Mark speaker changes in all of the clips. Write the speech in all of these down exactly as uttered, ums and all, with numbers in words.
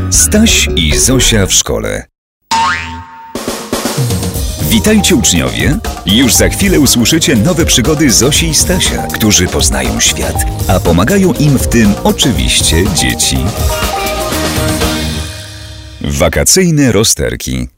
Speaker 1: Staś i Zosia w szkole. Witajcie uczniowie! Już za chwilę usłyszycie nowe przygody Zosi i Stasia, którzy poznają świat, a pomagają im w tym oczywiście dzieci. Wakacyjne rozterki.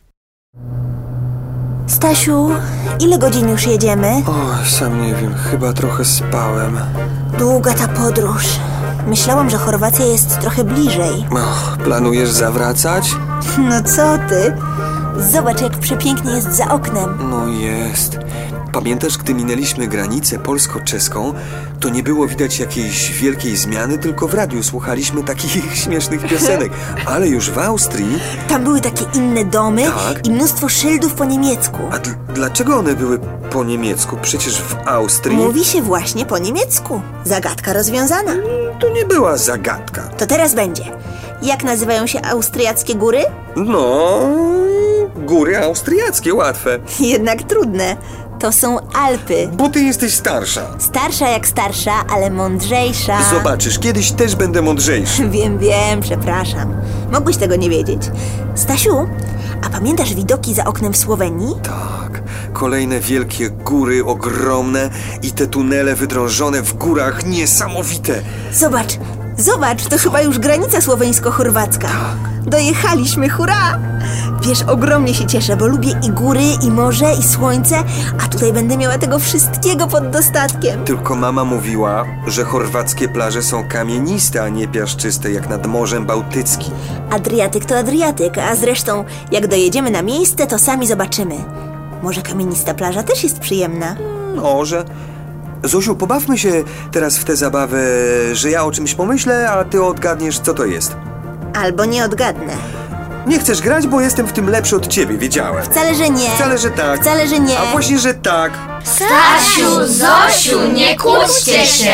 Speaker 2: Stasiu, ile godzin już jedziemy?
Speaker 3: Oj, sam nie wiem, chyba trochę spałem.
Speaker 2: Długa ta podróż. Myślałam, że Chorwacja jest trochę bliżej.
Speaker 3: Och, planujesz zawracać?
Speaker 2: No co ty? Zobacz, jak przepięknie jest za oknem.
Speaker 3: No jest. Pamiętasz, gdy minęliśmy granicę polsko-czeską, to nie było widać jakiejś wielkiej zmiany, tylko w radiu słuchaliśmy takich śmiesznych piosenek. Ale już w Austrii...
Speaker 2: Tam były takie inne domy
Speaker 3: tak?
Speaker 2: i mnóstwo szyldów po niemiecku.
Speaker 3: A dl- dlaczego one były po niemiecku? Przecież w Austrii...
Speaker 2: Mówi się właśnie po niemiecku. Zagadka rozwiązana.
Speaker 3: To nie była zagadka.
Speaker 2: To teraz będzie. Jak nazywają się austriackie góry?
Speaker 3: No... Góry austriackie, łatwe.
Speaker 2: Jednak trudne. To są Alpy.
Speaker 3: Bo ty jesteś starsza.
Speaker 2: Starsza jak starsza, ale mądrzejsza.
Speaker 3: Zobaczysz, kiedyś też będę mądrzejszy.
Speaker 2: Wiem, wiem, przepraszam. Mogłeś tego nie wiedzieć. Stasiu, a pamiętasz widoki za oknem w Słowenii?
Speaker 3: Tak, kolejne wielkie góry, ogromne i te tunele wydrążone w górach, niesamowite.
Speaker 2: Zobacz, zobacz, to chyba już granica słoweńsko-chorwacka. Dojechaliśmy, hurra! Wiesz, ogromnie się cieszę, bo lubię i góry, i morze, i słońce, a tutaj będę miała tego wszystkiego pod dostatkiem.
Speaker 3: Tylko mama mówiła, że chorwackie plaże są kamieniste, a nie piaszczyste, jak nad Morzem Bałtyckim.
Speaker 2: Adriatyk to Adriatyk, a zresztą jak dojedziemy na miejsce, to sami zobaczymy. Może kamienista plaża też jest przyjemna?
Speaker 3: Może. Zosiu, pobawmy się teraz w tę zabawę, że ja o czymś pomyślę, a ty odgadniesz, co to jest.
Speaker 2: Albo nie odgadnę.
Speaker 3: Nie chcesz grać, bo jestem w tym lepszy od ciebie, wiedziałem.
Speaker 2: Wcale, że nie.
Speaker 3: Wcale, że tak.
Speaker 2: Wcale, że nie.
Speaker 3: A właśnie, że tak.
Speaker 4: Stasiu, Zosiu, nie kłóćcie się!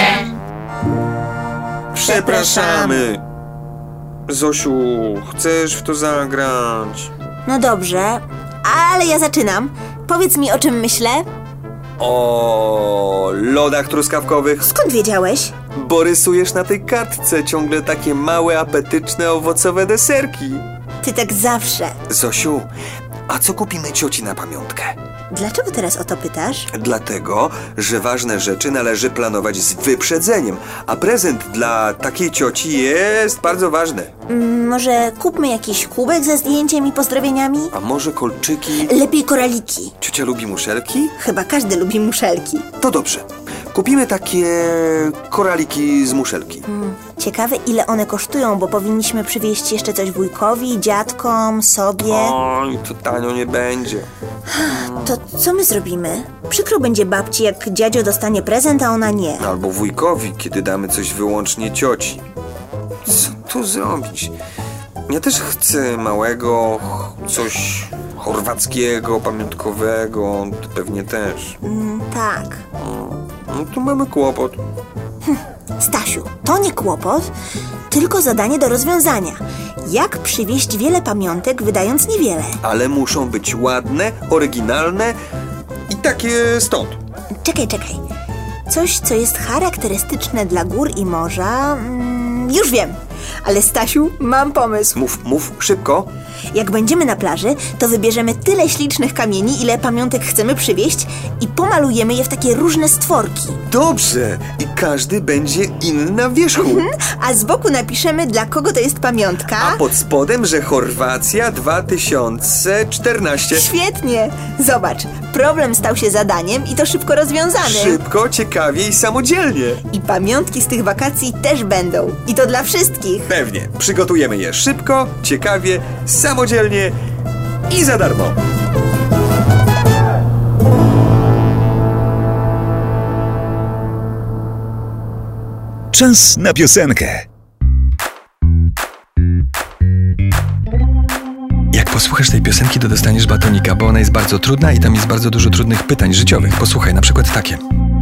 Speaker 3: Przepraszamy. Zosiu, chcesz w to zagrać?
Speaker 2: No dobrze, ale ja zaczynam. Powiedz mi, o czym myślę.
Speaker 3: O lodach truskawkowych.
Speaker 2: Skąd wiedziałeś?
Speaker 3: Bo rysujesz na tej kartce ciągle takie małe, apetyczne, owocowe deserki.
Speaker 2: Ty tak zawsze.
Speaker 3: Zosiu, a co kupimy cioci na pamiątkę?
Speaker 2: Dlaczego teraz o to pytasz?
Speaker 3: Dlatego, że ważne rzeczy należy planować z wyprzedzeniem, a prezent dla takiej cioci jest bardzo ważny.
Speaker 2: Mm, może kupmy jakiś kubek ze zdjęciem i pozdrowieniami?
Speaker 3: A może kolczyki?
Speaker 2: Lepiej koraliki.
Speaker 3: Ciocia lubi muszelki?
Speaker 2: Chyba każdy lubi muszelki.
Speaker 3: To dobrze. Kupimy takie koraliki z muszelki.
Speaker 2: Mm, ciekawe, ile one kosztują, bo powinniśmy przywieźć jeszcze coś wujkowi, dziadkom, sobie.
Speaker 3: Oj, to tanio nie będzie.
Speaker 2: To co my zrobimy? Przykro będzie babci, jak dziadzio dostanie prezent, a ona nie.
Speaker 3: Albo wujkowi, kiedy damy coś wyłącznie cioci. Co tu zrobić? Ja też chcę małego, coś chorwackiego, pamiątkowego. Ty pewnie też.
Speaker 2: Mm, tak.
Speaker 3: No tu mamy kłopot.
Speaker 2: Stasiu, to nie kłopot, tylko zadanie do rozwiązania. Jak przywieźć wiele pamiątek, wydając niewiele?
Speaker 3: Ale muszą być ładne, oryginalne i takie stąd.
Speaker 2: Czekaj, czekaj. Coś, co jest charakterystyczne dla gór i morza... Mm, już wiem. Ale Stasiu, mam pomysł.
Speaker 3: Mów, mów, szybko.
Speaker 2: Jak będziemy na plaży, to wybierzemy tyle ślicznych kamieni, ile pamiątek chcemy przywieźć i pomalujemy je w takie różne stworki.
Speaker 3: Dobrze. I każdy będzie inny na wierzchu.
Speaker 2: Mhm. A z boku napiszemy, dla kogo to jest pamiątka.
Speaker 3: A pod spodem, że Chorwacja dwa tysiące czternaście.
Speaker 2: Świetnie. Zobacz, problem stał się zadaniem i to szybko rozwiązany.
Speaker 3: Szybko, ciekawie i samodzielnie.
Speaker 2: I pamiątki z tych wakacji też będą. I to dla wszystkich.
Speaker 3: Pewnie. Przygotujemy je szybko, ciekawie, samodzielnie i za darmo.
Speaker 1: Czas na piosenkę.
Speaker 5: Jak posłuchasz tej piosenki, to dostaniesz batonika, bo ona jest bardzo trudna i tam jest bardzo dużo trudnych pytań życiowych. Posłuchaj, na przykład takie.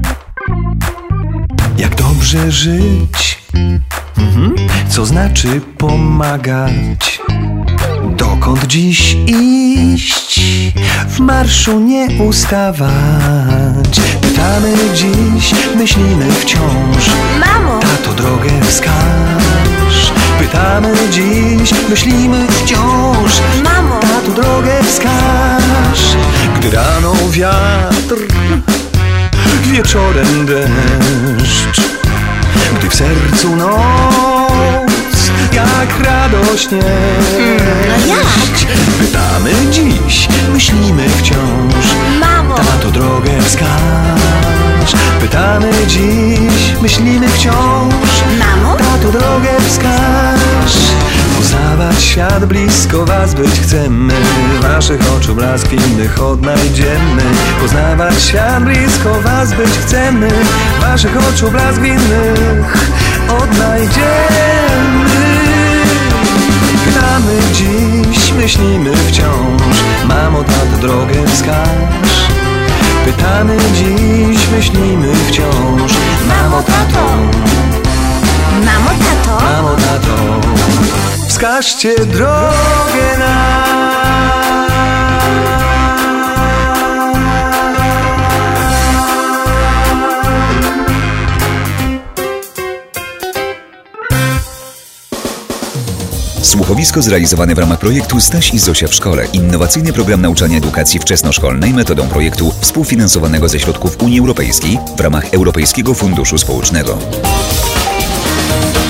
Speaker 5: Jak dobrze żyć? Mhm. Co znaczy pomagać? Dokąd dziś iść? W marszu nie ustawać. Pytamy dziś, myślimy wciąż.
Speaker 2: Mamo!
Speaker 5: Tato, drogę wskaż. Pytamy dziś, myślimy wciąż.
Speaker 2: Mamo,
Speaker 5: Na tu drogę wskaż. Gdy rano wiatr, wieczorem deszcz, gdy w sercu noc, jak radośnie.
Speaker 2: no jak?
Speaker 5: Pytamy dziś, myślimy wciąż.
Speaker 2: Mamo,
Speaker 5: Na to drogę wskaż. Pytamy dziś, myślimy wciąż.
Speaker 2: Mamo?
Speaker 5: Na to drogę wskaż. Poznawać świat, blisko was być chcemy. Waszych oczu blask, innych odnajdziemy. Poznawać świat, blisko was być chcemy. Waszych oczu blask, innych odnajdziemy. Pytamy dziś, myślimy wciąż. Mamo, tato, drogę wskaż. Pytamy dziś, myślimy wciąż. Mamo, tato,
Speaker 2: Mamo, tato,
Speaker 5: mamo, tato, wskażcie drogę nam.
Speaker 1: Słuchowisko zrealizowane w ramach projektu Staś i Zosia w szkole. Innowacyjny program nauczania edukacji wczesnoszkolnej metodą projektu współfinansowanego ze środków Unii Europejskiej w ramach Europejskiego Funduszu Społecznego.